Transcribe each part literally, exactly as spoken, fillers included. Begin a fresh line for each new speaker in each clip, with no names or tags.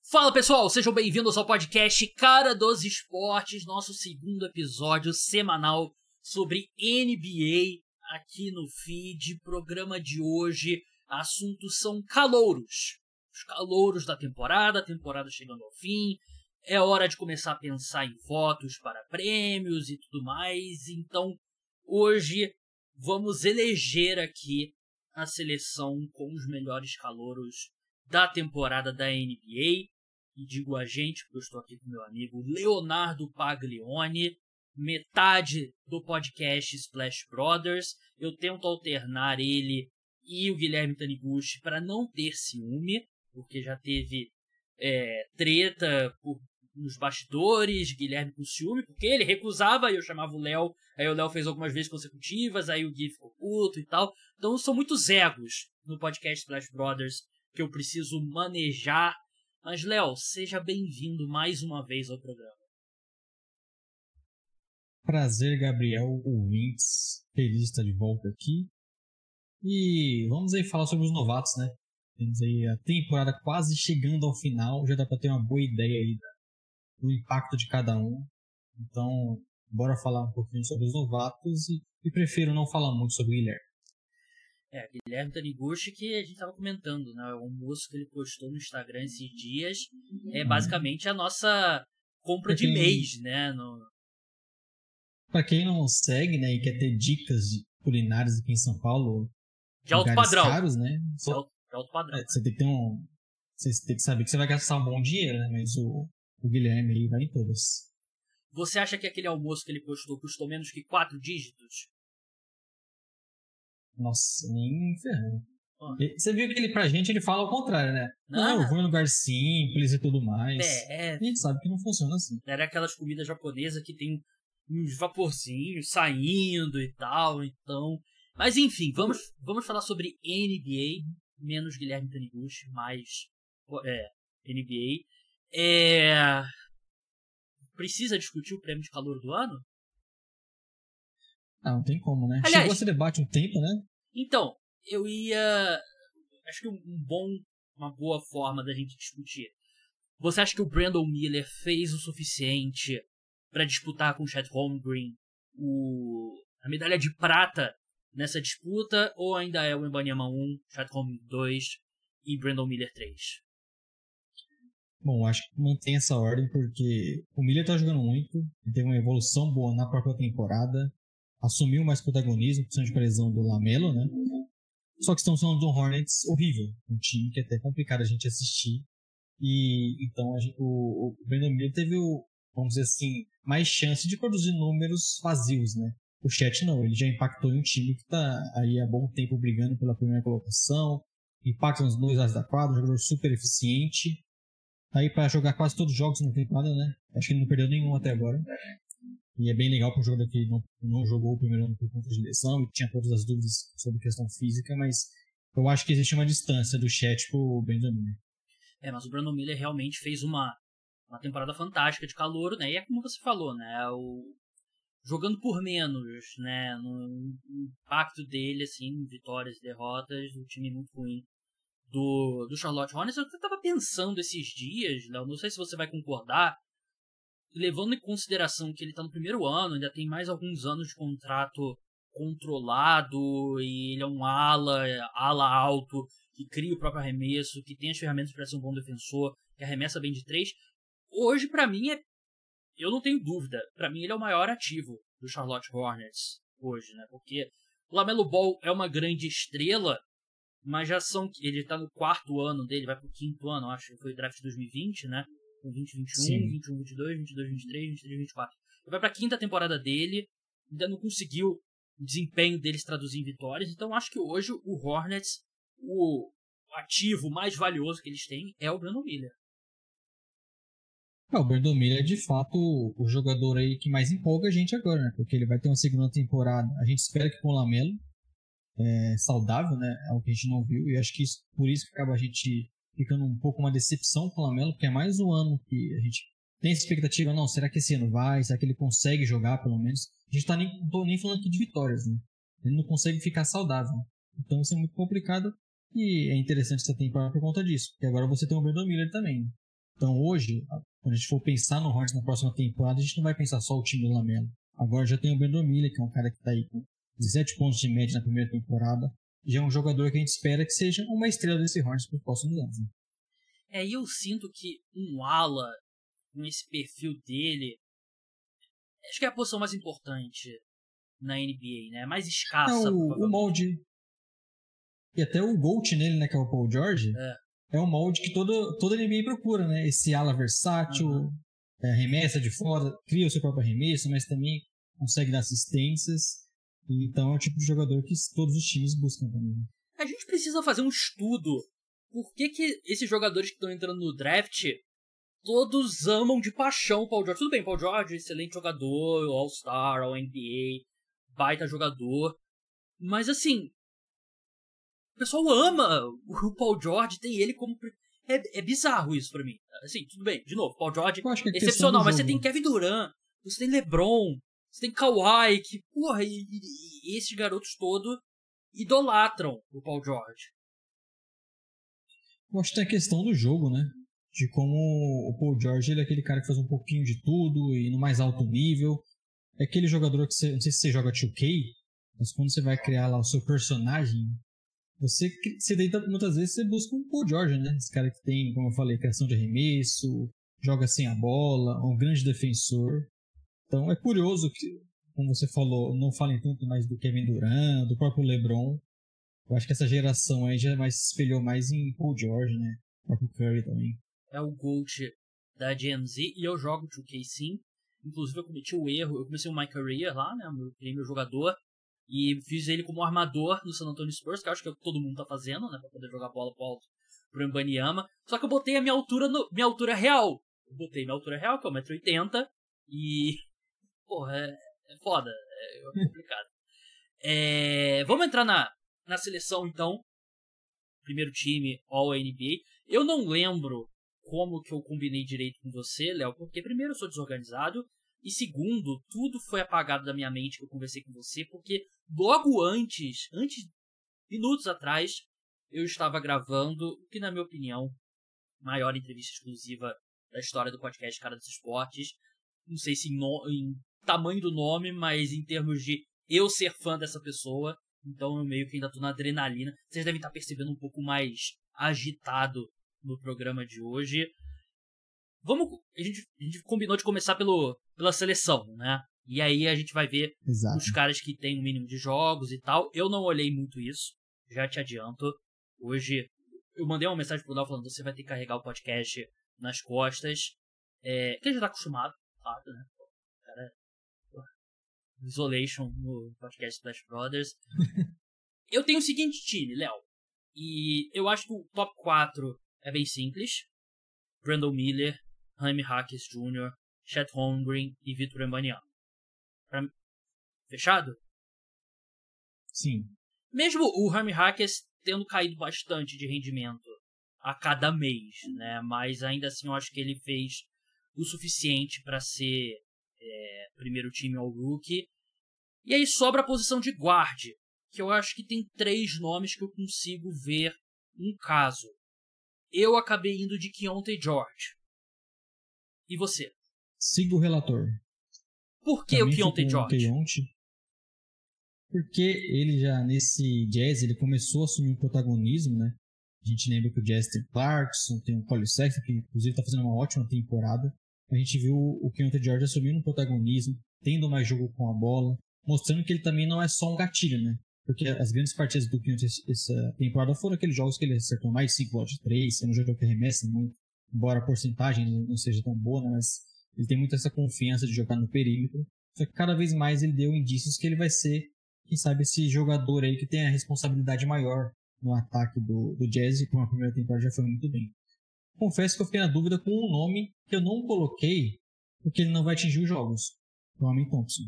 Fala pessoal, sejam bem-vindos ao podcast Cara dos Esportes, nosso segundo episódio semanal sobre N B A aqui no feed. Programa de hoje, assuntos são calouros, os calouros da temporada, a temporada chegando ao fim, é hora de começar a pensar em votos para prêmios e tudo mais. Então hoje vamos eleger aqui a seleção com os melhores calouros da temporada da N B A. E digo a gente, porque eu estou aqui com meu amigo Leonardo Paglione, metade do podcast Splash Brothers. Eu tento alternar ele e o Guilherme Taniguchi para não ter ciúme, porque já teve é, treta por, nos bastidores, Guilherme com ciúme, porque ele recusava e eu chamava o Léo, aí o Léo fez algumas vezes consecutivas, aí o Gui ficou puto e tal. Então são muitos egos no podcast Splash Brothers que eu preciso manejar. Mas, Léo, seja bem-vindo mais uma vez ao programa.
Prazer, Gabriel, ouvintes. Feliz de estar de volta aqui. E vamos aí falar sobre os novatos, né? Temos aí a temporada quase chegando ao final. Já dá para ter uma boa ideia aí do impacto de cada um. Então, bora falar um pouquinho sobre os novatos. E, e prefiro não falar muito sobre o Guilherme.
É, Guilherme Taniguchi, que a gente tava comentando, né? O almoço que ele postou no Instagram esses dias é basicamente a nossa compra de mês, né? No...
Pra quem não segue, né, e quer ter dicas de culinárias aqui em São Paulo,
de alto padrão.
Caros, né?
De alto, de alto padrão.
É, você tem que ter um. Você tem que saber que você vai gastar um bom dinheiro, né? Mas o, o Guilherme aí vai em todas.
Você acha que aquele almoço que ele postou custou menos que quatro dígitos?
Nossa, nem ferrando.
Oh.
Você viu que ele, pra gente, ele fala ao contrário, né? Não,
não
eu vou em lugar simples e tudo mais.
É,
a gente sabe que não funciona assim.
Era aquelas comidas japonesas que tem uns vaporzinhos saindo e tal, então... Mas enfim, vamos, vamos falar sobre N B A, menos Guilherme Taniguchi, mais é, N B A. É... Precisa discutir o prêmio de calor do ano?
Ah, não tem como, né?
Aliás,
chegou esse debate um tempo, né?
Então, eu ia... Acho que um bom, uma boa forma da gente discutir. Você acha que o Brandon Miller fez o suficiente para disputar com o Chet Holmgren o... a medalha de prata nessa disputa? Ou ainda é o Wembanyama um, Chet Holmgren dois e Brandon Miller três?
Bom, acho que mantém essa ordem porque o Miller tá jogando muito, ele teve uma evolução boa na própria temporada, assumiu mais protagonismo, principalmente com a lesão do Lamelo, né? Só que estamos falando do Hornets horrível, um time que é até complicado a gente assistir. E então a gente, o, o Brandon Miller teve, o, vamos dizer assim, mais chance de produzir números vazios, né? O Chet não, ele já impactou em um time que está aí há bom tempo brigando pela primeira colocação, impacta nos dois lados da quadra, um jogador super eficiente. Tá aí para jogar quase todos os jogos na temporada, né? Acho que ele não perdeu nenhum até agora. E é bem legal para um jogador que não, não jogou o primeiro ano por conta de lesão e tinha todas as dúvidas sobre questão física, mas eu acho que existe uma distância do Chet pro Brandon Miller.
É, mas o Brandon Miller realmente fez uma, uma temporada fantástica de calouro, né? E é como você falou, né? O, jogando por menos, né? No, no impacto dele, assim, vitórias e derrotas, o time muito ruim do, do Charlotte Hornets. Eu até tava pensando esses dias, Léo, não sei se você vai concordar, levando em consideração que ele tá no primeiro ano, ainda tem mais alguns anos de contrato controlado, e ele é um ala, ala alto, que cria o próprio arremesso, que tem as ferramentas para ser um bom defensor, que arremessa bem de três. Hoje, pra mim, é... eu não tenho dúvida, pra mim ele é o maior ativo do Charlotte Hornets hoje, né? Porque o LaMelo Ball é uma grande estrela, mas já são... ele tá no quarto ano dele, vai pro quinto ano, acho que foi o draft de dois mil e vinte, né? Com vinte, vinte e um,
Sim.
vinte e um, vinte e dois, vinte e dois, vinte e três, vinte e três, vinte e quatro. Ele vai pra quinta temporada dele, ainda não conseguiu o desempenho deles traduzir em vitórias, então acho que hoje o Hornets, o ativo mais valioso que eles têm é o Brandon Miller.
É, o Brandon Miller é de fato o jogador aí que mais empolga a gente agora, né? Porque ele vai ter uma segunda temporada, a gente espera que com o Lamelo, é, saudável, né? É o que a gente não viu, e acho que isso, por isso que acaba a gente ficando um pouco uma decepção com o Lamelo, porque é mais um ano que a gente tem essa expectativa, não, será que esse ano vai? Será que ele consegue jogar pelo menos? A gente tá nem, não tô nem falando aqui de vitórias, né? Ele não consegue ficar saudável. Então isso é muito complicado e é interessante essa temporada por conta disso, porque agora você tem o Brandon Miller também. Então hoje, quando a gente for pensar no Hornets na próxima temporada, a gente não vai pensar só o time do Lamelo. Agora já tem o Brandon Miller, que é um cara que tá aí com dezessete pontos de média na primeira temporada. Já é um jogador que a gente espera que seja uma estrela desse Hornets para os próximos anos. Né?
É, e eu sinto que um ala com esse perfil dele, acho que é a posição mais importante na N B A, né? Mais escassa.
É, o, o molde. E até o GOAT nele, né, que é o Paul George, é, é um molde que todo, toda N B A procura, né? Esse ala versátil, uhum. é, arremessa de fora, cria o seu próprio arremesso, mas também consegue dar assistências. Então é o tipo de jogador que todos os times buscam também.
A gente precisa fazer um estudo. Por que, que esses jogadores que estão entrando no draft, todos amam de paixão o Paul George? Tudo bem, Paul George, excelente jogador, All-Star, All-N B A, baita jogador. Mas assim, o pessoal ama o Paul George, tem ele como... É, é bizarro isso pra mim. Assim, tudo bem, de novo, Paul George é excepcional, mas você tem Kevin Durant, você tem LeBron, você tem Kawhi, que, porra, e, e, e esses garotos todos idolatram o Paul George.
Eu acho que tem a questão do jogo, né? De como o Paul George ele é aquele cara que faz um pouquinho de tudo e no mais alto nível. É aquele jogador que você, não sei se você joga dois K, mas quando você vai criar lá o seu personagem, você, você deita, muitas vezes você busca um Paul George, né? Esse cara que tem, como eu falei, criação de arremesso, joga sem a bola, um grande defensor. Então é curioso que, como você falou, não falem tanto mais do Kevin Durant, do próprio LeBron. Eu acho que essa geração aí já mais se espelhou mais em Paul George, né? O próprio Curry também.
É o GOAT da Gen Z e eu jogo dois K sim. Inclusive eu cometi o erro, eu comecei o My Career lá, né? Eu criei meu jogador e fiz ele como armador no San Antonio Spurs, que eu acho que é o que todo mundo tá fazendo, né? Pra poder jogar bola pro alto pro Wembanyama. Só que eu botei a minha altura, no, minha altura real. Eu botei minha altura real, que é um metro e oitenta e... Porra, é, é foda, é, é complicado. É, vamos entrar na, na seleção, então. Primeiro time, All N B A. Eu não lembro como que eu combinei direito com você, Léo, porque primeiro eu sou desorganizado e segundo, tudo foi apagado da minha mente que eu conversei com você, porque logo antes, antes, minutos atrás, eu estava gravando o que, na minha opinião, maior entrevista exclusiva da história do podcast Cara dos Esportes. Não sei se em, no, em tamanho do nome, mas em termos de eu ser fã dessa pessoa. Então eu meio que ainda tô na adrenalina. Vocês devem estar percebendo um pouco mais agitado no programa de hoje. Vamos, a gente, a gente combinou de começar pelo, pela seleção, né? E aí a gente vai ver
Exato.
Os caras que tem um mínimo de jogos e tal. Eu não olhei muito isso, já te adianto. Hoje eu mandei uma mensagem pro Léo falando que você vai ter que carregar o podcast nas costas. É, que ele já tá acostumado, claro, né? O cara, Isolation no podcast Splash Brothers. Eu tenho o seguinte time, Léo. E eu acho que o top quatro é bem simples. Brandon Miller, Jaime Jaquez Júnior, Chet Holmgren e Victor Wembanyama. Pra... Fechado?
Sim.
Mesmo o Jaime Jaquez tendo caído bastante de rendimento a cada mês, né? Mas ainda assim eu acho que ele fez o suficiente para ser é, primeiro time All-Rookie. E aí sobra a posição de guard, que eu acho que tem três nomes que eu consigo ver um caso. Eu acabei indo de Keyonte George. E você?
Siga o relator.
Por que o Keyonte George?
Keyonte, porque ele já nesse Jazz ele começou a assumir um protagonismo, né? A gente lembra que o Jazz tem Clarkson, tem o Collin Sexton, que inclusive está fazendo uma ótima temporada. A gente viu o Keyonte George assumindo um protagonismo, tendo mais jogo com a bola, mostrando que ele também não é só um gatilho, né? Porque as grandes partidas do Keyonte essa temporada foram aqueles jogos que ele acertou mais cinco bolas de três, sendo um jogador que arremessa muito, embora a porcentagem não seja tão boa, né? Mas ele tem muito essa confiança de jogar no perímetro. Só que cada vez mais ele deu indícios que ele vai ser, quem sabe, esse jogador aí que tem a responsabilidade maior no ataque do, do Jazz, que na primeira temporada já foi muito bem. Confesso que eu fiquei na dúvida com um nome que eu não coloquei, porque ele não vai atingir os jogos. O Amen Thompson.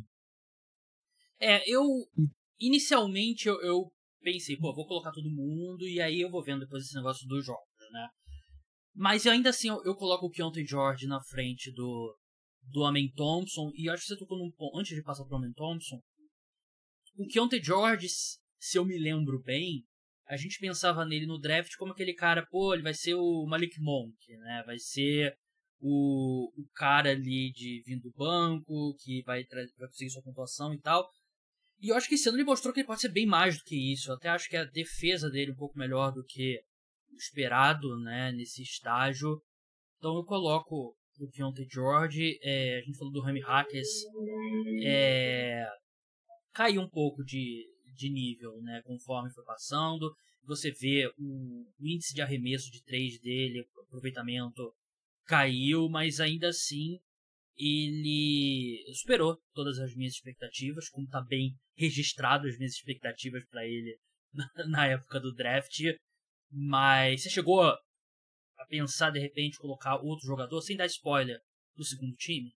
É, eu... Inicialmente eu, eu pensei, pô, vou colocar todo mundo e aí eu vou vendo depois esse negócio dos jogos, né? Mas ainda assim eu, eu coloco o Keyonte George na frente do, do Amen Thompson, e eu acho que você tocou num ponto, antes de passar pro Amen Thompson, o Keyonte George, se eu me lembro bem, a gente pensava nele no draft como aquele cara, pô, ele vai ser o Malik Monk, né? Vai ser o, o cara ali de vindo do banco, que vai, vai conseguir sua pontuação e tal. E eu acho que esse ano ele mostrou que ele pode ser bem mais do que isso. Eu até acho que a defesa dele é um pouco melhor do que o esperado, né, nesse estágio. Então eu coloco o Keontae George. É, a gente falou do Remy Hackers. É, caiu um pouco de, de nível, né, conforme foi passando. Você vê o, o índice de arremesso de três dele, o aproveitamento caiu, mas ainda assim ele superou todas as minhas expectativas, como está bem registrado as minhas expectativas para ele na, na época do draft. Mas você chegou a pensar, de repente, colocar outro jogador, sem dar spoiler, do segundo time?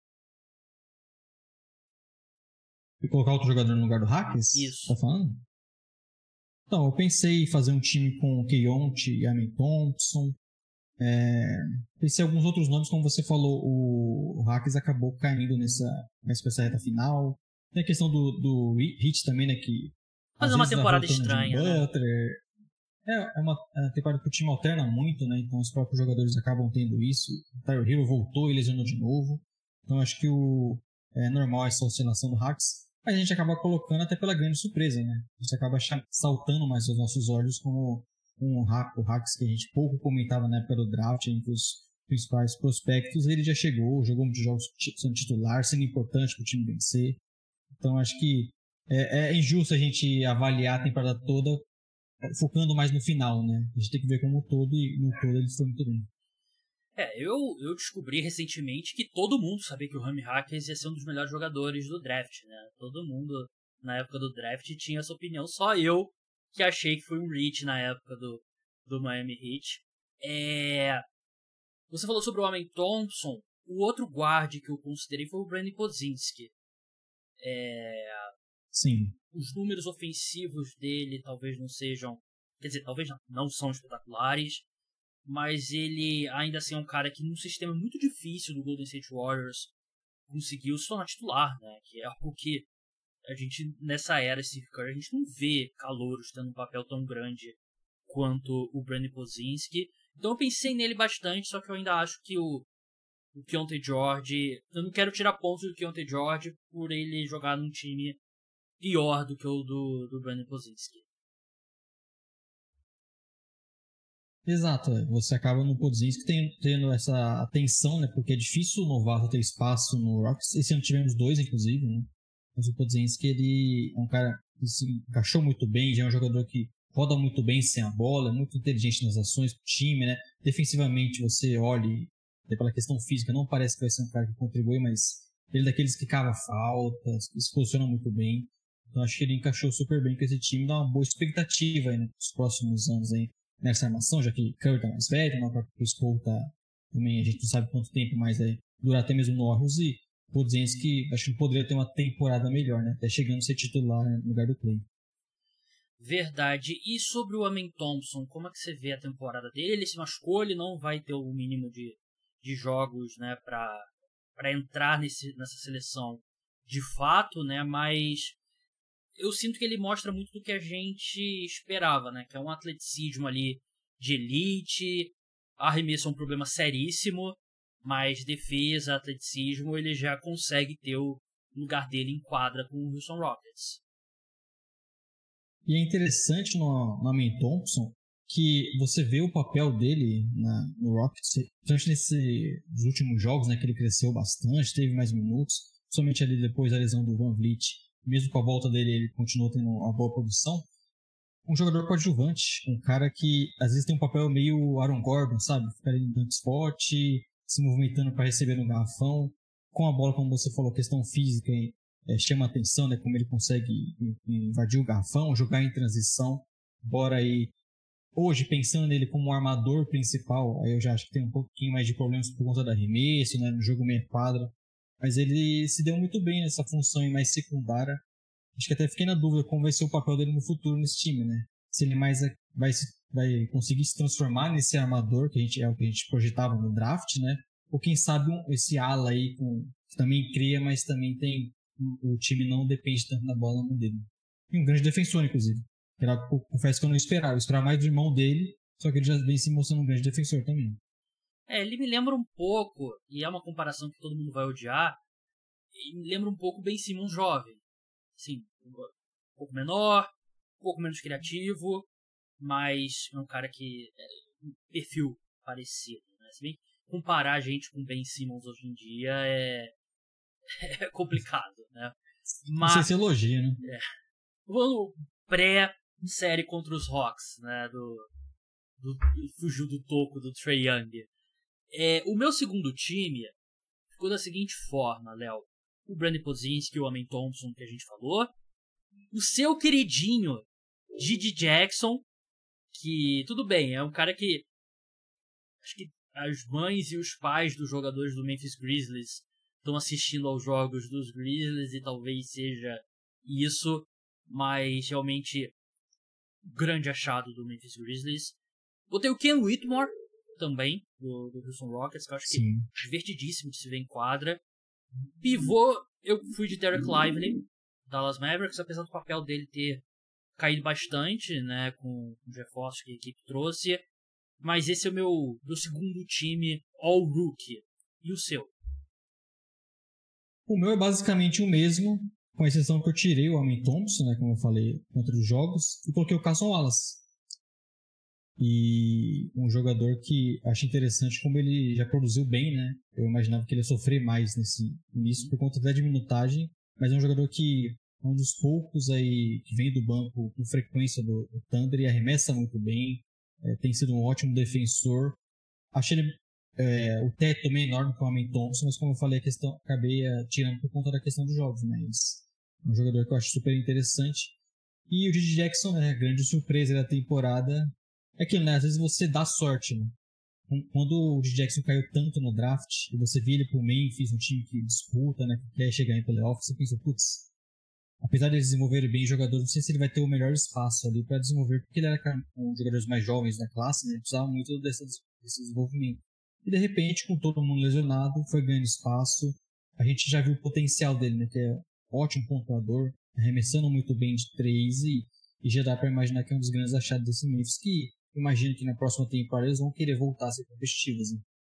E colocar outro jogador no lugar do Hackers?
Isso.
Tá falando? Então, eu pensei em fazer um time com Keontae e Amen Thompson. É, pensei em alguns outros nomes, como você falou, o, o Hackers acabou caindo nessa, nessa reta final. Tem a questão do, do Heat também, né? Que
fazer uma temporada estranha, né?
Butler. É, é uma, é uma temporada que o time alterna muito, né? Então os próprios jogadores acabam tendo isso. O Tyler Hero voltou e lesionou de novo. Então acho que o, é normal essa oscilação do Hackers. Mas a gente acaba colocando até pela grande surpresa, né? A gente acaba saltando mais aos nossos olhos como um hack, o Hackers que a gente pouco comentava na época do draft, entre os principais prospectos. Ele já chegou, jogou muitos jogos sendo titular, sendo importante para o time vencer. Então acho que é, é injusto a gente avaliar a temporada toda focando mais no final, né? A gente tem que ver como um todo, e no todo ele foi muito bem.
É, eu, eu descobri recentemente que todo mundo sabia que o Remy Hackers ia ser um dos melhores jogadores do draft, né? Todo mundo, na época do draft, tinha essa opinião. Só eu que achei que foi um reach na época do, do Miami Heat. É... Você falou sobre o Amen Thompson. O outro guard que eu considerei foi o Brandon Podziemski. É...
Sim.
Os números ofensivos dele talvez não sejam... Quer dizer, talvez não, não são espetaculares. Mas ele ainda assim é um cara que num sistema muito difícil do Golden State Warriors conseguiu se tornar titular, né? Que é algo que a gente, nessa era Steve Kerr, a gente não vê calouros tendo um papel tão grande quanto o Brandon Podziemski. Então eu pensei nele bastante, só que eu ainda acho que o, o Keontae George... Eu não quero tirar pontos do Keontae George por ele jogar num time pior do que o do, do Brandon Podziemski.
Exato, você acaba no Podziemski tendo, tendo essa atenção, né? Porque é difícil o novato ter espaço no Rockets. Esse ano tivemos dois, inclusive, né? Mas o Podziemski, ele é um cara que se encaixou muito bem, já é um jogador que roda muito bem sem a bola, é muito inteligente nas ações do time, né? Defensivamente, você olha, até pela questão física, não parece que vai ser um cara que contribui, mas ele é daqueles que cava faltas, se posiciona muito bem. Então acho que ele encaixou super bem com esse time, dá uma boa expectativa aí, né, nos próximos anos aí nessa armação, já que Curry tá mais velho, né, o próprio Chris Paul tá também, a gente não sabe quanto tempo mais vai durar até mesmo no Warriors, e Podziemski acho que poderia ter uma temporada melhor, né, até chegando a ser titular, né, no lugar do Clay.
Verdade. E sobre o Amen Thompson, como é que você vê a temporada dele? Ele se machucou, ele não vai ter o mínimo de, de jogos, né, para para entrar nesse, nessa seleção de fato, né, mas eu sinto que ele mostra muito do que a gente esperava, né, que é um atleticismo ali de elite, arremesso é um problema seríssimo, mas defesa, atleticismo, ele já consegue ter o lugar dele em quadra com o Houston Rockets.
E é interessante no, no Amen Thompson que você vê o papel dele na, no Rockets, principalmente nesses últimos jogos, né, que ele cresceu bastante, teve mais minutos, somente ali depois da lesão do Van Vliet, mesmo com a volta dele, ele continuou tendo uma boa produção. Um jogador coadjuvante, um cara que às vezes tem um papel meio Aaron Gordon, sabe? Ficar ali no spot, se movimentando para receber no garrafão, com a bola, como você falou, questão física, é, chama atenção, né? Como ele consegue invadir o garrafão, jogar em transição, embora aí hoje, pensando nele como um armador principal, aí eu já acho que tem um pouquinho mais de problemas por conta do arremesso, né, no jogo meia quadra, mas ele se deu muito bem nessa função mais secundária. Acho que até fiquei na dúvida como vai ser o papel dele no futuro nesse time, né? Se ele mais vai, vai conseguir se transformar nesse armador, que a gente, é o que a gente projetava no draft, né? Ou quem sabe um, esse ala aí com, que também cria, mas também tem o time não depende tanto da bola no dele. E um grande defensor, inclusive. Que era, eu confesso que eu não esperava. Eu esperava mais do irmão dele, só que ele já vem se mostrando um grande defensor também.
É, ele me lembra um pouco, e é uma comparação que todo mundo vai odiar, me lembra um pouco o Ben Simmons jovem. Sim, um pouco menor, um pouco menos criativo, mas é um cara que é um perfil parecido, né? Se bem que comparar a gente com o Ben Simmons hoje em dia é, é complicado, né?
Mas, não sei se elogia, né?
É, vamos pré-série contra os Hawks, né? Do, do, fugiu do toco do Trae Young. É, o meu segundo time ficou da seguinte forma, Léo. O Brandon Pozinski, o Amen Thompson, que a gente falou. O seu queridinho, Gigi Jackson, que, tudo bem, é um cara que... Acho que as mães e os pais dos jogadores do Memphis Grizzlies estão assistindo aos jogos dos Grizzlies e talvez seja isso, mas realmente grande achado do Memphis Grizzlies. Botei o Ken Whitmore também, do, do Houston Rockets, que eu acho que
Sim.
é divertidíssimo de se ver em quadra. Pivô, eu fui de Derek Lively, Dallas Mavericks, apesar do papel dele ter caído bastante, né, com o Jeff Foster que a equipe trouxe. Mas esse é o meu, meu segundo time All-Rookie. E o seu?
O meu é basicamente o mesmo, com exceção que eu tirei o Amen Thompson, né, como eu falei, contra os jogos, e coloquei o Carson Wallace. E um jogador que acho interessante como ele já produziu bem, né? Eu imaginava que ele ia sofrer mais nesse início por conta até de minutagem, mas é um jogador que é um dos poucos aí que vem do banco com frequência do, do Thunder e arremessa muito bem, é, tem sido um ótimo defensor. Achei ele, é, o teto meio enorme com o Amen Thompson, mas como eu falei, a questão, acabei é, tirando por conta da questão dos jogos, mas é um jogador que eu acho super interessante. E o Gigi Jackson, né, grande surpresa da temporada. É aquilo, né? Às vezes você dá sorte, né? Quando o Gigi Jackson caiu tanto no draft, e você via ele pro Memphis, um time que disputa, né? Que quer chegar em playoff, você pensa, putz, apesar de eles desenvolverem bem jogador, não sei se ele vai ter o melhor espaço ali para desenvolver, porque ele era um dos jogadores mais jovens da classe, né? Ele precisava muito desse, desse desenvolvimento. E de repente, com todo mundo lesionado, foi ganhando espaço. A gente já viu o potencial dele, né? Que é ótimo pontuador, arremessando muito bem de três, e, e já dá para imaginar que é um dos grandes achados desse Memphis, que imagino que na próxima temporada eles vão querer voltar a ser competitivos. Né?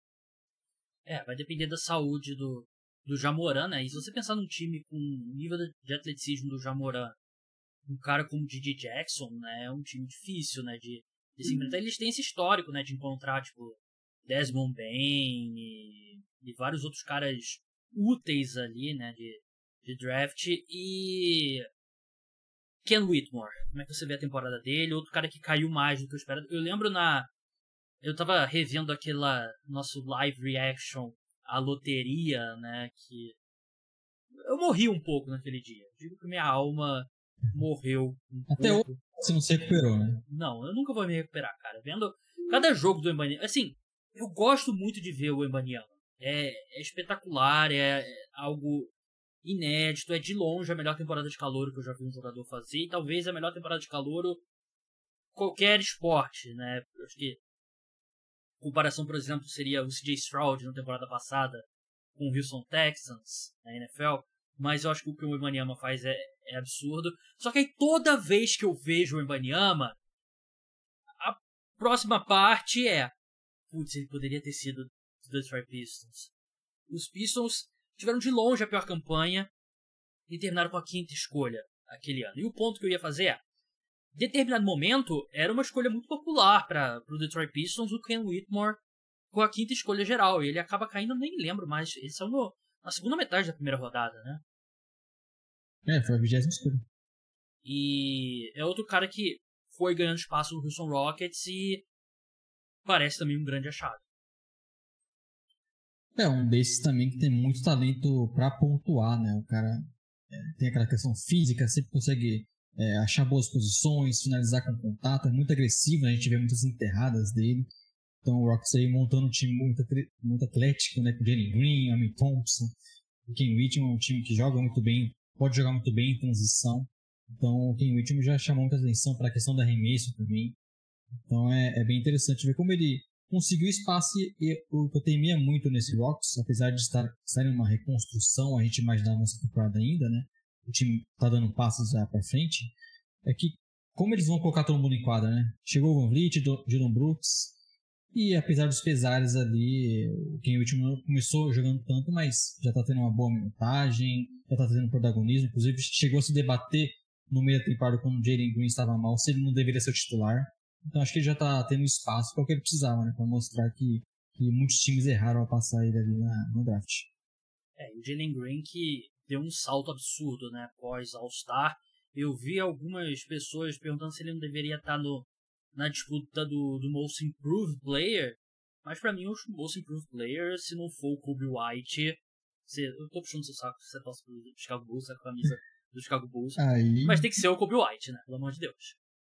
É, vai depender da saúde do, do Ja Morant, né? E se você pensar num time com o nível de atleticismo do Ja Morant, um cara como o Gigi Jackson, né? É um time difícil, né? De, de se enfrentar. Eles têm esse histórico, né? De encontrar, tipo, Desmond Bane e, e vários outros caras úteis ali, né? De, de draft. E... Ken Whitmore, como é que você vê a temporada dele? Outro cara que caiu mais do que eu esperava. Eu lembro na... Eu tava revendo aquela nosso live reaction à loteria, né? Que... Eu morri um pouco naquele dia. Digo que minha alma morreu um
Até
pouco.
hoje você não se recuperou, né?
Não, eu nunca vou me recuperar, cara. Vendo cada jogo do Wembanyama... Assim, eu gosto muito de ver o Wembanyama. É, é espetacular, é, é algo... inédito, é de longe a melhor temporada de calouro que eu já vi um jogador fazer, e talvez a melhor temporada de calouro qualquer esporte, né? Eu acho que comparação, por exemplo, seria o C J Stroud na temporada passada com o Houston Texans na N F L, mas eu acho que o que o Wembanyama faz é, é absurdo. Só que aí toda vez que eu vejo o Wembanyama, a próxima parte é, putz, ele poderia ter sido dos Detroit Pistons. Os Pistons tiveram de longe a pior campanha e terminaram com a quinta escolha aquele ano. E o ponto que eu ia fazer é, em determinado momento, era uma escolha muito popular para o Detroit Pistons, o Ken Whitmore, com a quinta escolha geral. E ele acaba caindo, nem lembro mais, ele saiu no, na segunda metade da primeira rodada, né?
É, foi a vigésima escolha.
E é outro cara que foi ganhando espaço no Houston Rockets e parece também um grande achado.
É, um desses também que tem muito talento pra pontuar, né? O cara é, tem aquela questão física, sempre consegue é, achar boas posições, finalizar com contato, é muito agressivo, né? A gente vê muitas enterradas dele. Então o Rockets aí montando um time muito, muito atlético, né? Com o Jalen Green, Amen Thompson, o Ken Whitmore, um time que joga muito bem, pode jogar muito bem em transição. Então o Ken Whitmore já chamou muita atenção para a questão do arremesso também. Então é, é bem interessante ver como ele conseguiu espaço, e o que eu temia muito nesse Rockets, apesar de estar, estar em uma reconstrução, a gente imaginar a nossa temporada ainda, né? O time está dando passos já para frente, é que como eles vão colocar todo mundo em quadra, né? Chegou o Van Vliet, Dillon Brooks, e apesar dos pesares ali, o Ken Whitmore não começou jogando tanto, mas já tá tendo uma boa minutagem, já tá tendo protagonismo, inclusive chegou a se debater no meio da temporada quando o Jalen Green estava mal, se ele não deveria ser o titular. Então acho que ele já tá tendo espaço para o que ele precisava, né? Para mostrar que, que muitos times erraram ao passar ele ali na, no draft.
É, e o Jalen Green que deu um salto absurdo, né? Pós All-Star. Eu vi algumas pessoas perguntando se ele não deveria estar no, na disputa do, do Most Improved Player. Mas pra mim, o Most Improved Player, se não for o Kobe White... Você, eu tô puxando seu saco, você torce pro Chicago Bulls, a camisa do Chicago Bulls.
Aí...
Mas tem que ser o Kobe White, né? Pelo amor de Deus.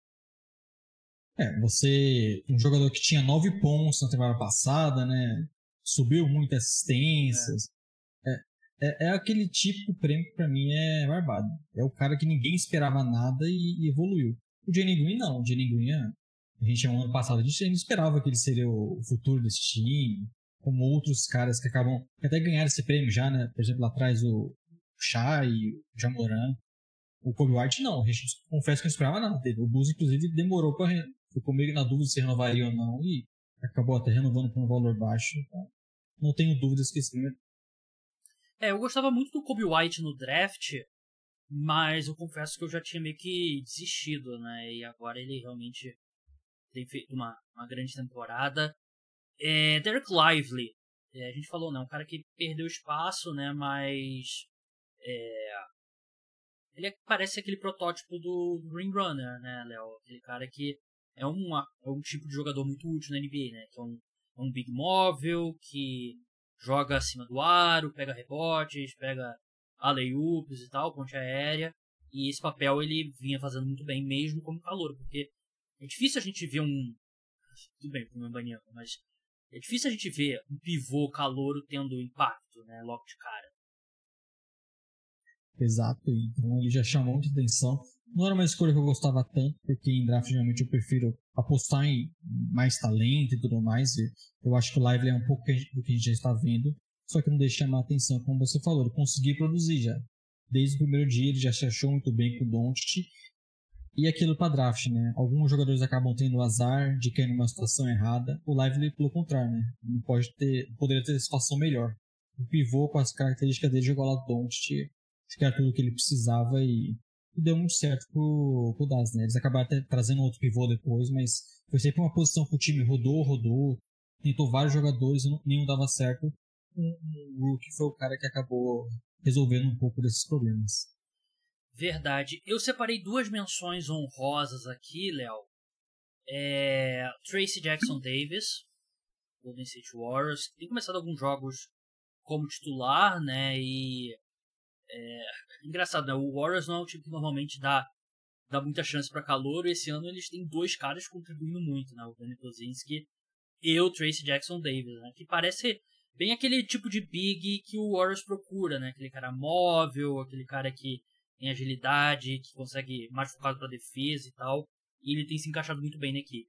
É, você... Um jogador que tinha nove pontos na temporada passada, né? Subiu muitas assistências. É. É, é, é aquele tipo de prêmio que pra mim é barbado. É o cara que ninguém esperava nada e, e evoluiu. O Jalen Green não. O Jalen Green, a gente, no ano passado, a gente não esperava que ele seria o futuro desse time. Como outros caras que acabam... Que até ganharam esse prêmio já, né? Por exemplo, lá atrás o Shai, o Jamoran. O Kobe White não. A gente confessa que não esperava nada dele. O Bulls, inclusive, demorou pra... Ficou meio na dúvida se renovaria ou não. E acabou até renovando por um valor baixo. Então, não tenho dúvidas que esse prêmio...
É, eu gostava muito do Kobe White no draft, mas eu confesso que eu já tinha meio que desistido, né? E agora ele realmente tem feito uma, uma grande temporada. É, Derek Lively, é, a gente falou, né? Um cara que perdeu espaço, né? Mas é, ele é, parece aquele protótipo do, do Ring Runner, né, Léo? Aquele cara que é, uma, é um tipo de jogador muito útil na N B A, né? Que é um, é um big móvel, que joga acima do aro, pega rebotes, pega alley-oops e tal, ponte aérea. E esse papel ele vinha fazendo muito bem, mesmo como calouro, porque é difícil a gente ver um... Tudo bem, com o meu banheiro, mas é difícil a gente ver um pivô calouro tendo impacto, né, logo de cara.
Exato, então ele já chamou muita atenção. Não era uma escolha que eu gostava tanto, porque em draft geralmente eu prefiro apostar em mais talento e tudo mais. E eu acho que o Lively é um pouco do que a gente já está vendo, só que não deixa de chamar atenção, como você falou, ele conseguiu produzir já. Desde o primeiro dia ele já se achou muito bem com o Doncic. E aquilo para draft, né? Alguns jogadores acabam tendo o azar de cair numa situação errada. O Lively, pelo contrário, né? Não pode ter, poderia ter situação melhor. O pivô, com as características dele, jogou lá do Doncic, que era tudo que ele precisava e, e deu muito certo pro, pro Dallas, né? Eles acabaram até trazendo outro pivô depois, mas foi sempre uma posição que o time rodou, rodou, tentou vários jogadores e não, nenhum dava certo. O Rookie foi o cara que acabou resolvendo um pouco desses problemas.
Verdade. Eu separei duas menções honrosas aqui, Léo. É... Tracy Jackson Davis, Golden State Warriors, tem começado alguns jogos como titular, né? E é engraçado, né? O Warriors não é um time que normalmente dá, dá muita chance para calouro. E esse ano eles têm dois caras contribuindo muito, né? O Danny Kozinski e o Tracy Jackson Davis, né? Que parece bem aquele tipo de big que o Warriors procura, né? Aquele cara móvel, aquele cara que tem agilidade, que consegue mais focado para defesa e tal. E ele tem se encaixado muito bem na equipe.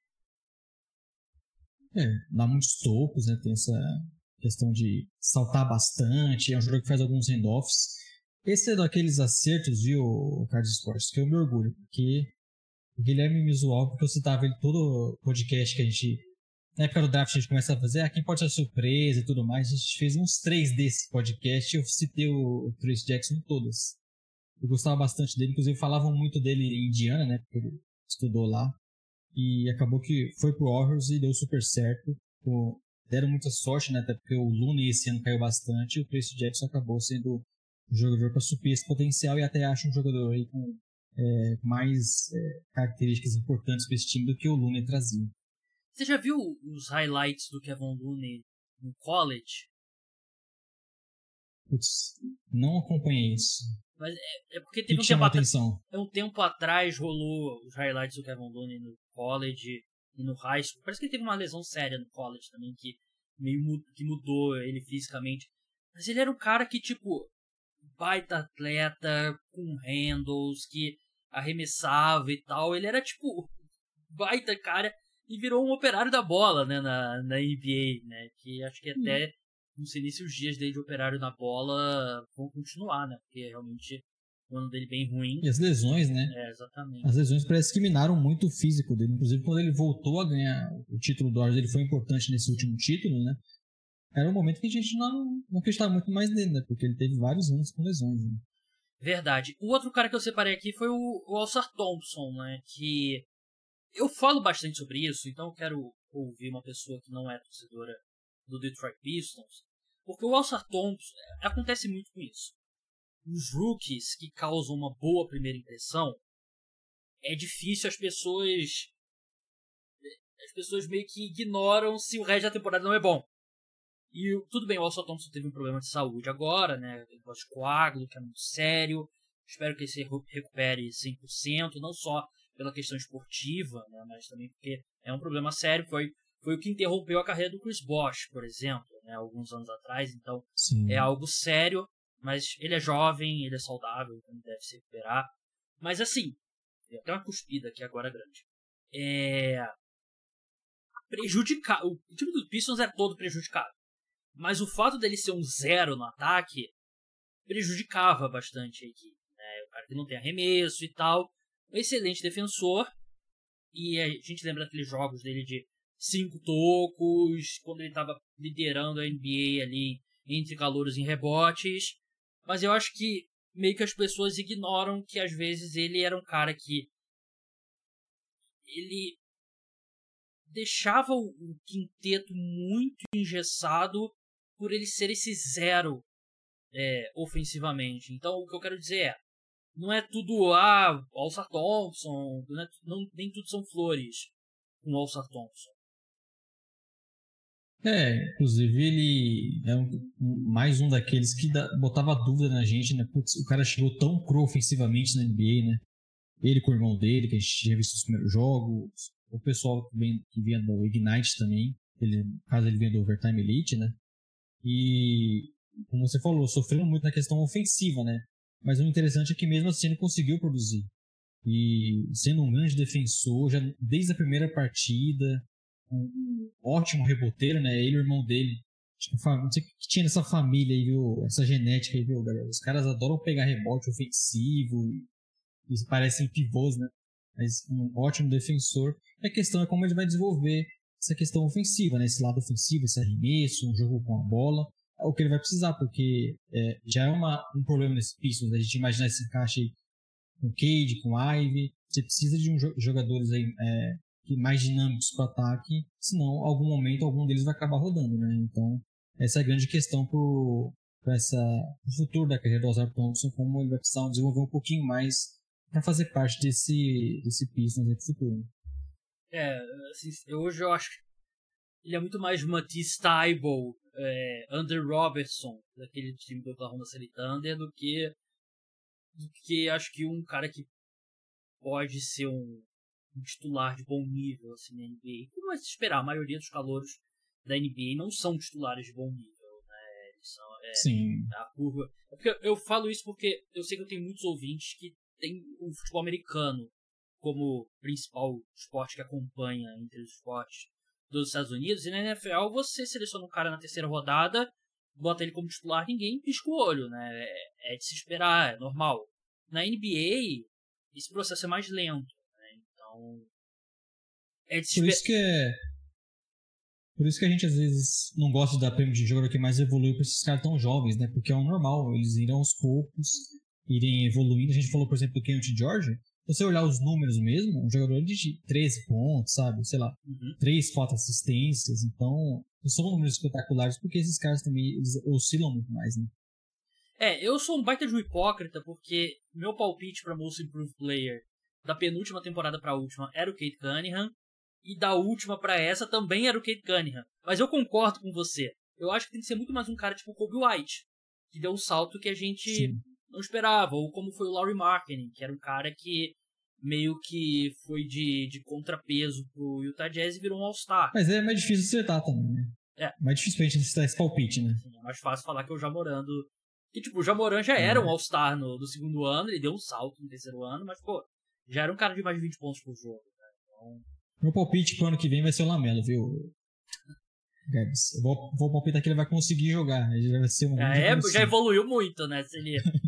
É, dá muitos tocos, né? Tem essa questão de saltar bastante. É um jogador que faz alguns handoffs. Esse é daqueles acertos, viu, Carlos Esportes, que eu me orgulho, porque o Guilherme me zoou, porque eu citava ele todo podcast que a gente... Na época do draft a gente começa a fazer, ah, quem pode ser surpresa e tudo mais. A gente fez uns três desse podcast e eu citei o Tracy Jackson em todas. Eu gostava bastante dele, inclusive falavam muito dele em Indiana, né, porque ele estudou lá. E acabou que foi pro Warriors e deu super certo. Pô, deram muita sorte, né, até porque o Looney esse ano caiu bastante e o Tracy Jackson acabou sendo um jogador para suprir esse potencial e até acho um jogador aí com é, mais é, características importantes para esse time do que o Looney trazia.
Você já viu os highlights do Kevin Looney no college?
Putz, não acompanhei isso.
Mas é, é porque
que
teve
que
um tempo, atra-
atenção?
um tempo atrás rolou os highlights do Kevin Looney no college e no high school. Parece que ele teve uma lesão séria no college também, que meio mud- que mudou ele fisicamente. Mas ele era um cara que, tipo, baita atleta, com handles, que arremessava e tal. Ele era, tipo, baita cara e virou um operário da bola, né, na, na N B A, né, que acho que até, não sei nem se os dias dele de operário na bola vão continuar, né, porque realmente o ano dele bem ruim.
E as lesões, né?
É, exatamente.
As lesões parece que minaram muito o físico dele. Inclusive, quando ele voltou a ganhar o título do Dodgers, ele foi importante nesse último título, né? Era um momento que a gente não, não acreditava muito mais nele, né? Porque ele teve vários anos com lesões, né?
Verdade. O outro cara que eu separei aqui foi o, o Alçar Thompson, né? Que eu falo bastante sobre isso, então eu quero ouvir uma pessoa que não é torcedora do Detroit Pistons. Porque o Alçar Thompson, acontece muito com isso. Os rookies que causam uma boa primeira impressão, é difícil as pessoas... As pessoas meio que ignoram se o resto da temporada não é bom. E tudo bem, o Alçar Thompson teve um problema de saúde agora, né? Tem um coágulo, que é muito sério. Espero que ele se recupere cem por cento, não só pela questão esportiva, né? Mas também porque é um problema sério. Foi, foi o que interrompeu a carreira do Chris Bosh, por exemplo, né? Alguns anos atrás. Então,
Sim.
É algo sério. Mas ele é jovem, ele é saudável, então ele deve se recuperar. Mas assim, tem até uma cuspida aqui agora grande. É... Prejudicado. O time do Pistons é todo prejudicado. Mas o fato dele ser um zero no ataque prejudicava bastante a equipe. Né? O cara que não tem arremesso e tal. Um excelente defensor. E a gente lembra daqueles jogos dele de cinco tocos, quando ele estava liderando a N B A ali entre calouros em rebotes. Mas eu acho que meio que as pessoas ignoram que às vezes ele era um cara que ele deixava o quinteto muito engessado por ele ser esse zero é, ofensivamente. Então o que eu quero dizer é, não é tudo ah, Alçar Thompson, não é, não, nem tudo são flores com o Alçar Thompson.
É, inclusive ele é um, mais um daqueles que dá, botava dúvida na gente, né? Putz, o cara chegou tão cru ofensivamente na N B A, né? Ele com o irmão dele, que a gente tinha visto os primeiros jogos, o pessoal que, vem, que vinha do Ignite também, ele, no caso ele vinha do Overtime Elite, né? E, como você falou, sofrendo muito na questão ofensiva, né? Mas o interessante é que mesmo assim ele conseguiu produzir. E sendo um grande defensor, já desde a primeira partida, um ótimo reboteiro, né? Ele e o irmão dele. Acho que não sei o que tinha nessa família aí, viu? Essa genética aí, viu, galera? Os caras adoram pegar rebote ofensivo e, e parecem pivôs, né? Mas um ótimo defensor. E a questão é como ele vai desenvolver essa questão ofensiva, né? Esse lado ofensivo, esse arremesso, um jogo com a bola. É o que ele vai precisar, porque é, já é uma, um problema nesse Pistons. A gente imaginar esse encaixe aí com Cade, com Ivy. Você precisa de um, jogadores aí, é, mais dinâmicos para o ataque, senão, em algum momento, algum deles vai acabar rodando, né? Então, essa é a grande questão para o futuro da carreira do Alçar Thompson, como ele vai precisar desenvolver um pouquinho mais para fazer parte desse, desse Pistons no futuro.
É, assim, hoje eu acho que ele é muito mais Matisse Thybulle, é, Andrew Robertson, daquele time do Oklahoma City Thunder, do que, do que acho que um cara que pode ser um, um titular de bom nível assim, na N B A. Como é se esperar, a maioria dos calouros da N B A não são titulares de bom nível, né? Eles são, é,
Sim.
A curva... É porque eu falo isso porque eu sei que eu tenho muitos ouvintes que têm o futebol americano como principal esporte que acompanha entre os esportes dos Estados Unidos, e na N F L você seleciona um cara na terceira rodada, bota ele como titular, ninguém pisca o olho, né? É, é de se esperar, é normal. Na N B A, esse processo é mais lento, né? Então, é de se
Por isso que é... Por isso que a gente às vezes não gosta de dar prêmio de jogador que mais evoluiu para esses caras tão jovens, né? Porque é o normal, eles irão aos poucos, irem evoluindo. A gente falou, por exemplo, do Kent George. Se você olhar os números mesmo, um jogador de treze pontos, sabe? Sei lá,
uhum.
três, quatro assistências. Então, não são números espetaculares, porque esses caras também eles oscilam muito mais, né?
É, eu sou um baita de um hipócrita, porque meu palpite para Most Improved Player da penúltima temporada para a última era o Cade Cunningham, e da última para essa também era o Cade Cunningham. Mas eu concordo com você. Eu acho que tem que ser muito mais um cara tipo o Kobe White, que deu um salto que a gente Sim. não esperava, ou como foi o Lauri Markkanen, que era um cara que meio que foi de, de contrapeso pro Utah Jazz e virou um All-Star.
Mas é mais difícil acertar também, né?
É.
Mais difícil pra gente acertar esse palpite, né?
Sim, é mais fácil falar que o Jamorando... Que, tipo, o Jamoran já era é. um All-Star no, no segundo ano, ele deu um salto no terceiro ano, mas, pô, já era um cara de mais de vinte pontos por jogo, né? Então...
Meu palpite pro ano que vem vai ser o Lamelo, viu? Gabs, eu vou, vou palpitar que ele vai conseguir jogar. Ele vai ser um
é, já evoluiu muito, né? Se ele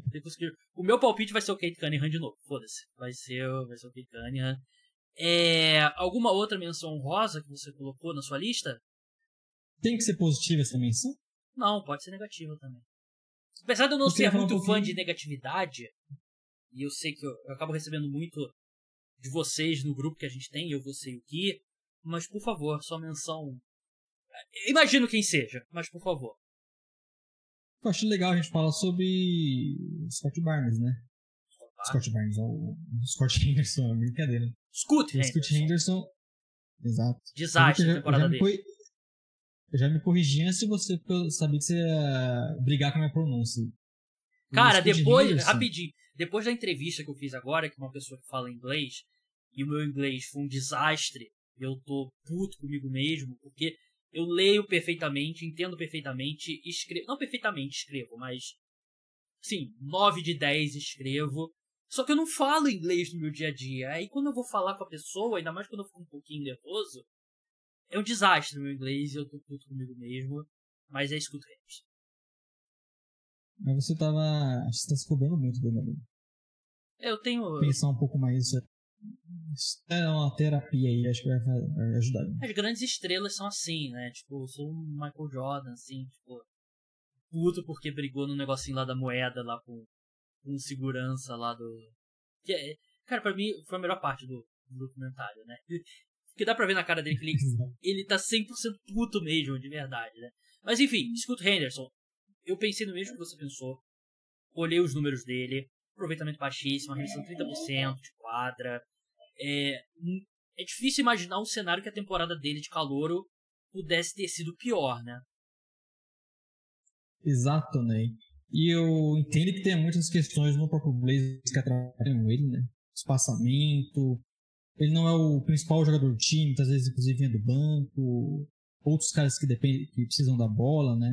Ele conseguiu. O meu palpite vai ser o Kate Cunningham de novo. Foda-se. Vai ser, vai ser o Kate Cunningham. É, alguma outra menção honrosa que você colocou na sua lista?
Tem que ser positiva essa menção?
Não, pode ser negativa também. Apesar de eu não eu ser muito um fã de negatividade, e eu sei que eu, eu acabo recebendo muito de vocês no grupo que a gente tem, eu, você e o Gui, mas por favor, só menção... Imagino quem seja, mas por favor.
Eu acho legal a gente falar sobre Scott Barnes, né? Scott Barnes, o Scott Henderson, brincadeira.
Scoot Henderson.
Scott Henderson, exato.
Desastre a temporada
já
dele.
Foi... Eu já me corrigi antes de você, porque eu sabia que você ia brigar com a minha pronúncia.
Cara, depois, Henderson... rapidinho, depois da entrevista que eu fiz agora, com uma pessoa que fala inglês, e o meu inglês foi um desastre, eu tô puto comigo mesmo, porque eu leio perfeitamente, entendo perfeitamente, escrevo, não perfeitamente escrevo, mas, sim, nove de dez escrevo, só que eu não falo inglês no meu dia a dia. Aí quando eu vou falar com a pessoa, ainda mais quando eu fico um pouquinho nervoso, é um desastre o meu inglês, eu tô puto comigo mesmo, mas é isso que eu tenho.
Mas você tava, acho que você tá se cobrando muito do meu.
Eu tenho...
Pensar um pouco mais, é uma terapia aí, acho que vai, vai ajudar.
As grandes estrelas são assim, né, tipo, eu sou um Michael Jordan, assim, tipo, puto porque brigou no negocinho lá da moeda, lá com, com segurança lá do... Que é, cara, pra mim foi a melhor parte do, do documentário, né? Porque dá pra ver na cara dele que ele, ele tá cem por cento puto mesmo, de verdade, né? Mas enfim, Scoot Henderson, eu pensei no mesmo que você pensou, olhei os números dele, aproveitamento baixíssimo, remissão trinta por cento de quadra, é, é difícil imaginar um cenário que a temporada dele de calouro pudesse ter sido pior, né?
Exato, né? E eu entendo que tem muitas questões no próprio Blazers que atrapalham ele, né? Espaçamento, ele não é o principal jogador do time, muitas vezes inclusive vem do banco, outros caras que, dependem, que precisam da bola, né?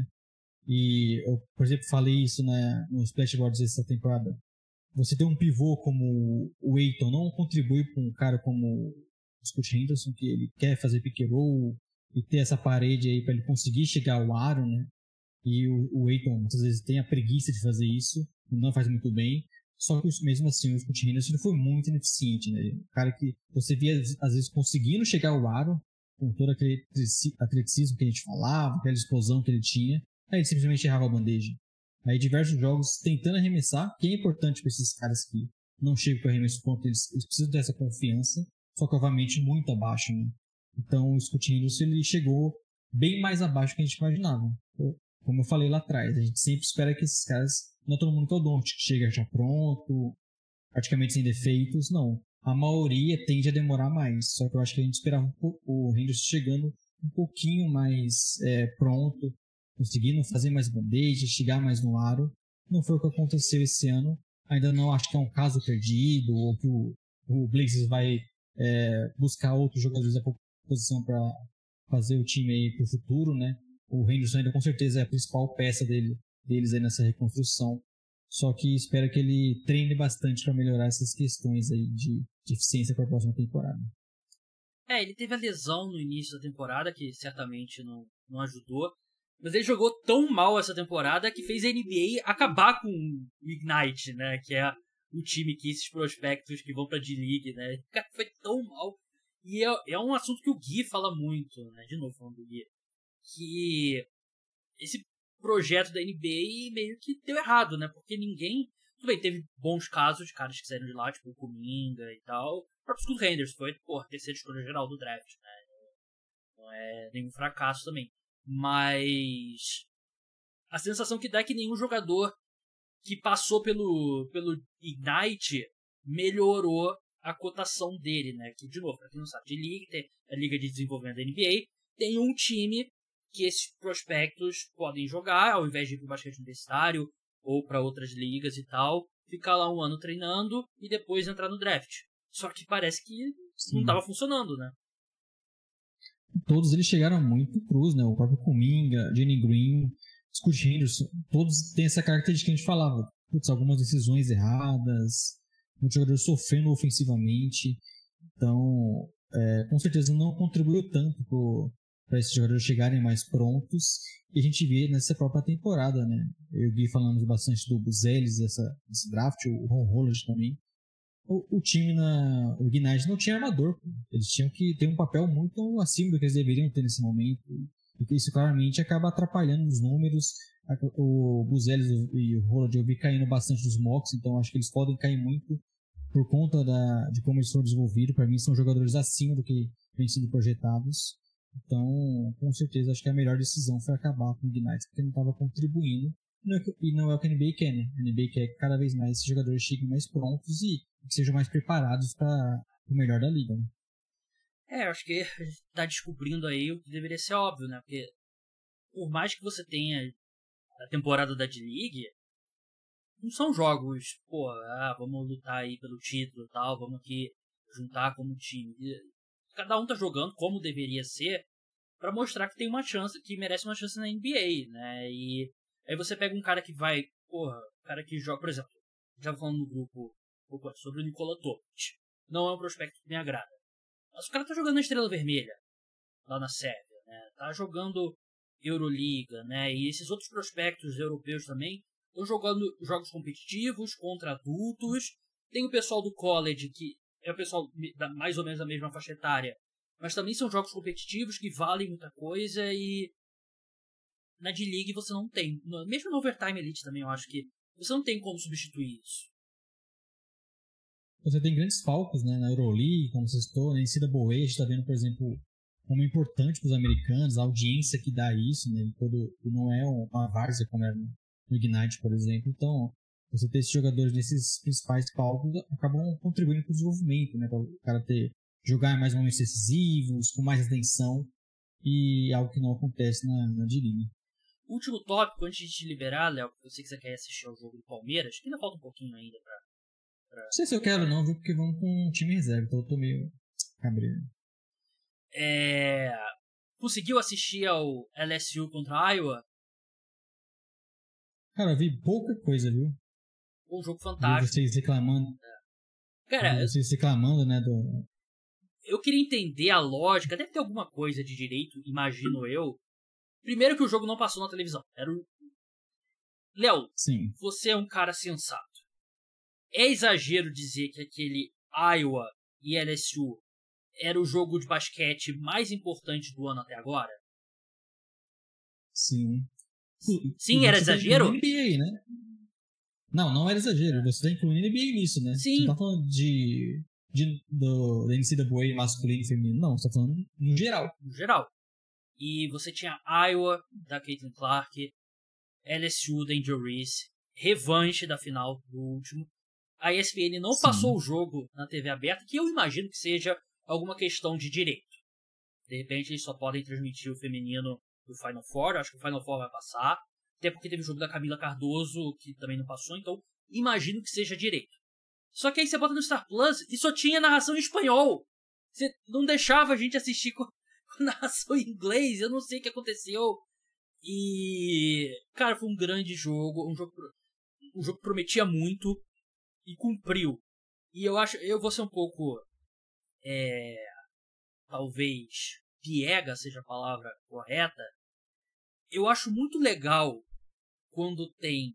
E eu, por exemplo, falei isso, né, nos splashboards dessa temporada. Você ter um pivô como o Ayton não contribui para um cara como o Scott Henderson, que ele quer fazer pick and roll e ter essa parede aí para ele conseguir chegar ao aro, né? E o, o Ayton muitas vezes tem a preguiça de fazer isso, não faz muito bem. Só que mesmo assim, o Scott Henderson foi muito ineficiente, né? O cara que você via às vezes conseguindo chegar ao aro, com todo aquele atleticismo que a gente falava, aquela explosão que ele tinha, aí ele simplesmente errava a bandeja. Aí diversos jogos tentando arremessar, que é importante para esses caras que não chegam com o arremesso ponto, eles, eles precisam dessa confiança, só que obviamente muito abaixo, né? Então o Scott Henderson ele chegou bem mais abaixo do que a gente imaginava. Como eu falei lá atrás, a gente sempre espera que esses caras, não é todo mundo que chega já pronto, praticamente sem defeitos, não. A maioria tende a demorar mais, só que eu acho que a gente esperava o Henderson chegando um pouquinho mais é, pronto, conseguindo fazer mais bandejas, chegar mais no aro. Não foi o que aconteceu esse ano. Ainda não acho que é um caso perdido, ou que o, o Blazers vai é, buscar outros jogadores da posição para fazer o time aí para o futuro, né? O Henderson ainda com certeza é a principal peça dele, deles aí nessa reconstrução. Só que espero que ele treine bastante para melhorar essas questões aí de, de eficiência para a próxima temporada.
É, ele teve a lesão no início da temporada, que certamente não, não ajudou. Mas ele jogou tão mal essa temporada que fez a N B A acabar com o Ignite, né? Que é o time que esses prospectos que vão pra D-League, né? O cara foi tão mal. E é, é um assunto que o Gui fala muito, né? De novo falando do Gui. Que esse projeto da N B A meio que deu errado, né? Porque ninguém... Tudo bem, teve bons casos de caras que saíram de lá, tipo o Kuminga e tal. O próprio Scoot Henderson foi, pô, terceira escolha geral do draft, né? Não é nenhum fracasso também. Mas a sensação que dá é que nenhum jogador que passou pelo, pelo Ignite melhorou a cotação dele, né? Que, de novo, pra quem não sabe, de liga, tem a Liga de Desenvolvimento da N B A, tem um time que esses prospectos podem jogar, ao invés de ir pro basquete universitário ou para outras ligas e tal, ficar lá um ano treinando e depois entrar no draft. Só que parece que Sim. não estava funcionando, né?
Todos eles chegaram muito cruz, né? O próprio Kuminga, Jenny Green, Scott Henderson, todos têm essa característica que a gente falava. Putz, algumas decisões erradas, muitos jogadores sofrendo ofensivamente. Então, é, com certeza não contribuiu tanto pro, para esses jogadores chegarem mais prontos. E a gente vê nessa própria temporada, né? Eu vi falando bastante do Buzelis, dessa, desse draft, o Ron Holland também. O, o time na o Ignite não tinha armador. Pô. Eles tinham que ter um papel muito acima do que eles deveriam ter nesse momento. E isso claramente acaba atrapalhando os números. O Buzelis e o Holland eu vi caindo bastante nos mocks, então acho que eles podem cair muito por conta da, de como eles foram desenvolvidos. Para mim, são jogadores acima do que vem sendo projetados. Então, com certeza, acho que a melhor decisão foi acabar com o Ignite, porque não estava contribuindo. E não é o que a N B A quer, né? A N B A quer que cada vez mais esses jogadores cheguem mais prontos e que sejam mais preparados para o melhor da liga. Né?
É, acho que a gente tá descobrindo aí o que deveria ser óbvio, né? Porque por mais que você tenha a temporada da D-League, não são jogos, pô, ah, vamos lutar aí pelo título e tal, vamos aqui juntar como time. Cada um tá jogando como deveria ser pra mostrar que tem uma chance, que merece uma chance na N B A, né? E aí você pega um cara que vai, porra, um cara que joga, por exemplo, já falando no grupo sobre o Nikola Topic. Não é um prospecto que me agrada. Mas o cara tá jogando na Estrela Vermelha, lá na Sérvia, né? Tá jogando Euroliga, né? E esses outros prospectos europeus também estão jogando jogos competitivos contra adultos. Tem o pessoal do college, que é o pessoal da, mais ou menos da mesma faixa etária, mas também são jogos competitivos que valem muita coisa e na D-League você não tem. Mesmo no Overtime Elite também eu acho que você não tem como substituir isso.
Você tem grandes palcos, né, na Euroleague, como você citou, na N C A A, a gente está vendo, por exemplo, como é importante para os americanos, a audiência que dá isso, né, todo, não é uma várzea como era no Ignite, por exemplo. Então, você ter esses jogadores nesses principais palcos acabam contribuindo para o desenvolvimento, né, para o cara ter, jogar em mais momentos decisivos, com mais atenção, e algo que não acontece na, na D-League.
Último tópico, antes de te liberar, Léo, eu sei que você quer assistir ao jogo do Palmeiras, que ainda falta um pouquinho ainda para. Pra...
Não sei se eu quero não, viu? Porque vamos com um time reserva, então eu tô meio cabreiro.
É... Conseguiu assistir ao L S U contra a Iowa?
Cara, eu vi pouca coisa, viu?
Um jogo fantástico.
Vi vocês reclamando.
É. Cara,
vi vocês reclamando, né, do...
Eu queria entender a lógica, deve ter alguma coisa de direito, imagino eu. Primeiro que o jogo não passou na televisão. Era o... Léo,
Sim.
Você é um cara sensato. É exagero dizer que aquele Iowa e L S U era o jogo de basquete mais importante do ano até agora?
Sim.
Sim, era exagero?
N B A, né? Não, não era exagero. Você tá incluindo N B A nisso, né?
Sim.
Você não tá falando de, de, do, da N C A A masculino e feminino. Não, você tá falando no geral.
No geral. E você tinha Iowa, da Caitlin Clark, L S U da Angel Reese, revanche da final do último. A E S P N não Sim. passou o jogo na T V aberta, que eu imagino que seja alguma questão de direito. De repente eles só podem transmitir o feminino do Final Four, eu acho que o Final Four vai passar, até porque teve o jogo da Camila Cardoso, que também não passou, então imagino que seja direito. Só que aí você bota no Star Plus e só tinha narração em espanhol. Você não deixava a gente assistir com, com narração em inglês, eu não sei o que aconteceu. E, cara, foi um grande jogo, um jogo, um jogo que prometia muito e cumpriu. E eu acho, eu vou ser um pouco, é, talvez, piega seja a palavra correta. Eu acho muito legal quando tem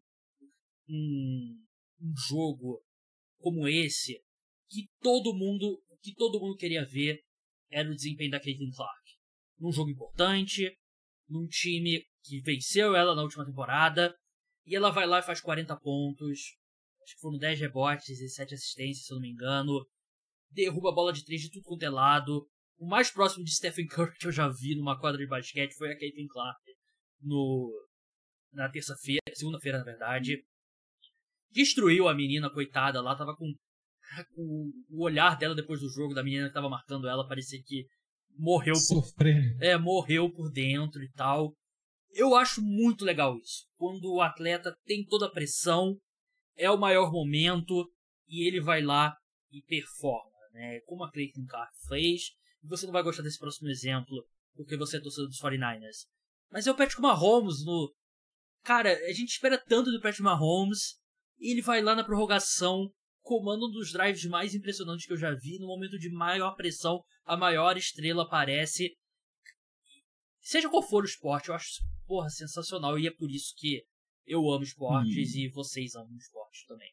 um, um jogo como esse que todo mundo, que todo mundo queria ver era o desempenho da Caitlin Clark. Num jogo importante, num time que venceu ela na última temporada, e ela vai lá e faz quarenta pontos, acho que foram dez rebotes e sete assistências, se eu não me engano, derruba a bola de três de tudo quanto é lado. O mais próximo de Stephen Curry que eu já vi numa quadra de basquete foi a Caitlin Clark no, na terça-feira, segunda-feira na verdade. Destruiu a menina, coitada, lá tava com, com o olhar dela depois do jogo, da menina que tava marcando ela, parecia que morreu por, é, morreu por dentro e tal. Eu acho muito legal isso. Quando o atleta tem toda a pressão, é o maior momento e ele vai lá e performa, né? Como a Caitlin Clark fez. E você não vai gostar desse próximo exemplo porque você é torcedor dos quarenta e nine ers. Mas é o Patrick Mahomes no... Cara, a gente espera tanto do Patrick Mahomes e ele vai lá na prorrogação, comanda um dos drives mais impressionantes que eu já vi. No momento de maior pressão, a maior estrela aparece. Seja qual for o esporte, eu acho, porra, sensacional. E é por isso que eu amo esportes hum. e vocês amam esportes também.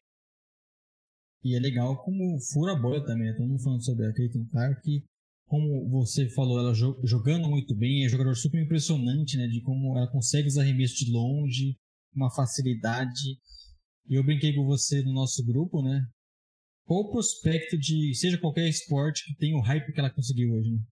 E é legal como fura a bolha também. Todo mundo falando sobre a Caitlin Clark, que, como você falou, ela jogando muito bem, é um jogador super impressionante, né? De como ela consegue os arremessos de longe, uma facilidade. E eu brinquei com você no nosso grupo, né? Qual o prospecto de, seja qualquer esporte, que tem o hype que ela conseguiu hoje, né?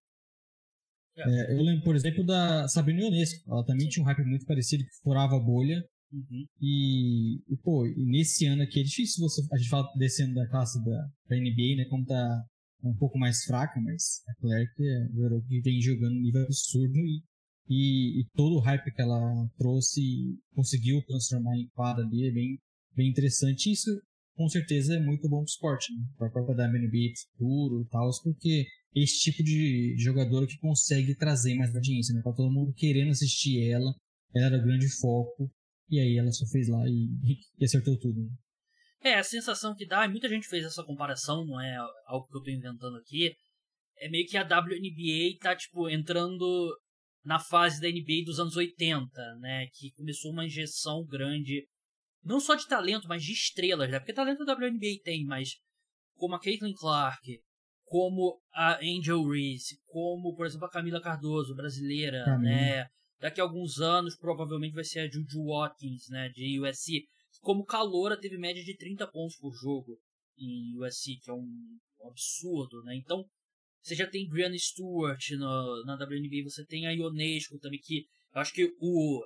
É. É, eu lembro, por exemplo, da Sabrina Ionesco. Ela também Sim. tinha um hype muito parecido, que furava a bolha.
Uhum.
E, e, pô, e nesse ano aqui é difícil você, a gente fala descendo da classe da, da N B A, né, como tá um pouco mais fraca, mas a Clark é o garoto que vem jogando um nível absurdo e, e, e todo o hype que ela trouxe conseguiu transformar em quadra ali é bem, bem interessante. Isso com certeza é muito bom pro esporte, né, para a própria W N B A futuro e tal, porque esse tipo de jogador que consegue trazer mais audiência, né, tá todo mundo querendo assistir ela, ela era o grande foco. E aí ela só fez lá e, e acertou tudo. Né?
É, a sensação que dá, e muita gente fez essa comparação, não é algo que eu tô inventando aqui, é meio que a W N B A tá, tipo, entrando na fase da N B A dos anos oitenta, né, que começou uma injeção grande, não só de talento, mas de estrelas, né, porque talento a W N B A tem, mas como a Caitlin Clark, como a Angel Reese, como, por exemplo, a Camila Cardoso, brasileira, Camila. né, daqui a alguns anos, provavelmente vai ser a Juju Watkins, né, de U S C. Como caloura, teve média de trinta pontos por jogo em U S C, que é um, um absurdo, né? Então, você já tem Brianna Stewart no, na W N B A, você tem a Ionesco também, que eu acho que o,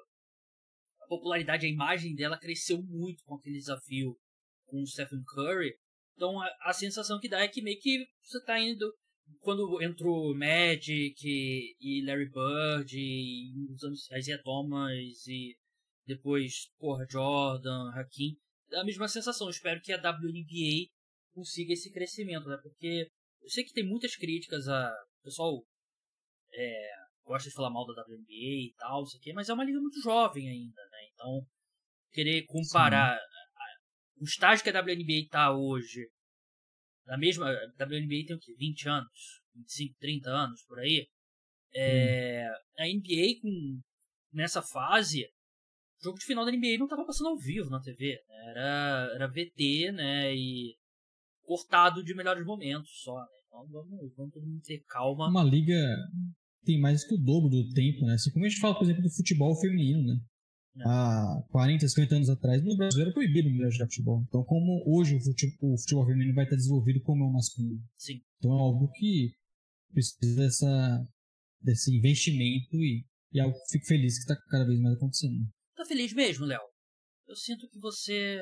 a popularidade, a imagem dela cresceu muito com aquele desafio com o Stephen Curry. Então, a, a sensação que dá é que meio que você está indo... Quando entrou Magic e Larry Bird e uns anos Isaiah Thomas e depois, porra, Jordan, Hakim, a mesma sensação. Eu espero que a W N B A consiga esse crescimento, né? Porque eu sei que tem muitas críticas a... O pessoal é, gosta de falar mal da W N B A e tal, isso aqui, mas é uma liga muito jovem ainda, né? Então, querer comparar o estágio que a W N B A está hoje, a mesma, a W N B A tem o quê? vinte anos? vinte e cinco, trinta anos, por aí? É, hum. A N B A, com, nessa fase, o jogo de final da N B A não estava passando ao vivo na T V. Né? Era, era V T, né? E cortado de melhores momentos só. Né? Então vamos, vamos todo mundo ter calma.
Uma liga tem mais que o dobro do tempo, né? Assim como a gente fala, por exemplo, do futebol feminino, né? É. Há quarenta, cinquenta anos atrás, no Brasil era proibido mulher jogar futebol. Então, como hoje o futebol, o futebol feminino vai estar desenvolvido como é o masculino.
Sim.
Então, é algo que precisa dessa, desse investimento e, e é algo que fico feliz que está cada vez mais acontecendo.
Tá feliz mesmo, Léo? Eu sinto que você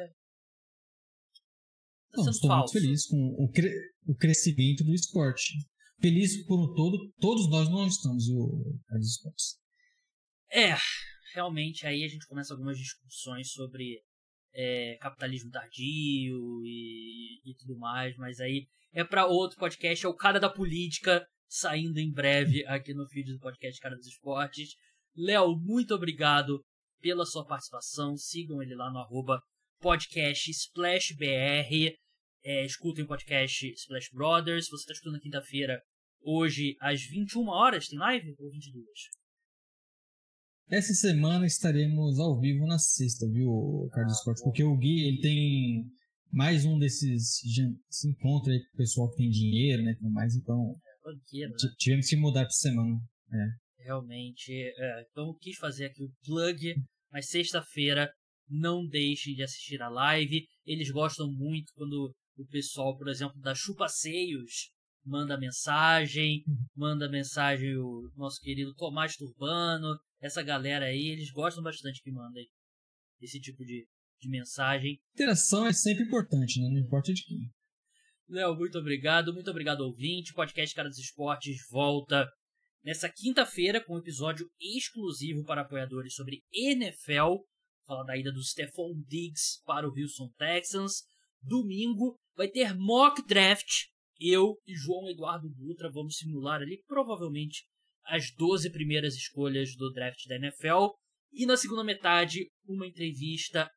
tá
Não,
sendo
estou
falso.
muito feliz com o, cre o crescimento do esporte. Feliz por um todo, todos nós não estamos, o Carlos Esportes.
É, realmente aí a gente começa algumas discussões sobre é, capitalismo tardio e, e tudo mais, mas aí é para outro podcast, é o Cara da Política, saindo em breve aqui no feed do podcast Cara dos Esportes. Léo, muito obrigado pela sua participação, sigam ele lá no arroba podcast SplashBR, é, escutem o podcast Splash Brothers. Se você está escutando na quinta-feira, hoje às vinte e uma horas, tem live? Ou vinte e duas?
Essa semana estaremos ao vivo na sexta, viu, Carlos ah, Esportes? Porque o Gui, ele tem mais um desses esse encontro aí com o pessoal que tem dinheiro, né, tudo mais, então
é, banqueiro, né?
Tivemos que mudar para semana. É.
Realmente, é, então eu quis fazer aqui o plug, mas sexta-feira não deixem de assistir a live. Eles gostam muito quando o pessoal, por exemplo, da Chupaceios manda mensagem, manda mensagem o nosso querido Tomás Turbano, essa galera aí, eles gostam bastante que mandem esse tipo de, de mensagem.
Interação é sempre importante, né? Não importa de quem.
Léo, muito obrigado, muito obrigado, ouvinte. O podcast Cara dos Esportes volta nessa quinta-feira com um episódio exclusivo para apoiadores sobre N F L, falar da ida do Stephon Diggs para o Houston Texans. Domingo vai ter mock draft. Eu e João Eduardo Dutra vamos simular ali provavelmente as doze primeiras escolhas do draft da N F L. E na segunda metade, uma entrevista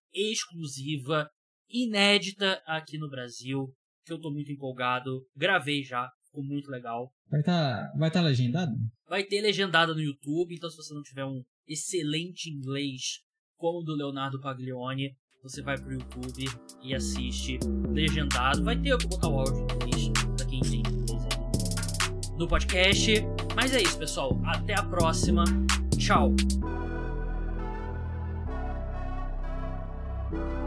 exclusiva, inédita aqui no Brasil, que eu estou muito empolgado. Gravei já, ficou muito legal.
Vai estar tá, vai tá legendado?
Vai ter legendado no YouTube, então se você não tiver um excelente inglês como o do Leonardo Paglione, você vai pro YouTube e assiste legendado. Vai ter eu botar o áudio em inglês, pra quem tem inglês aí no podcast. Mas é isso, pessoal. Até a próxima. Tchau.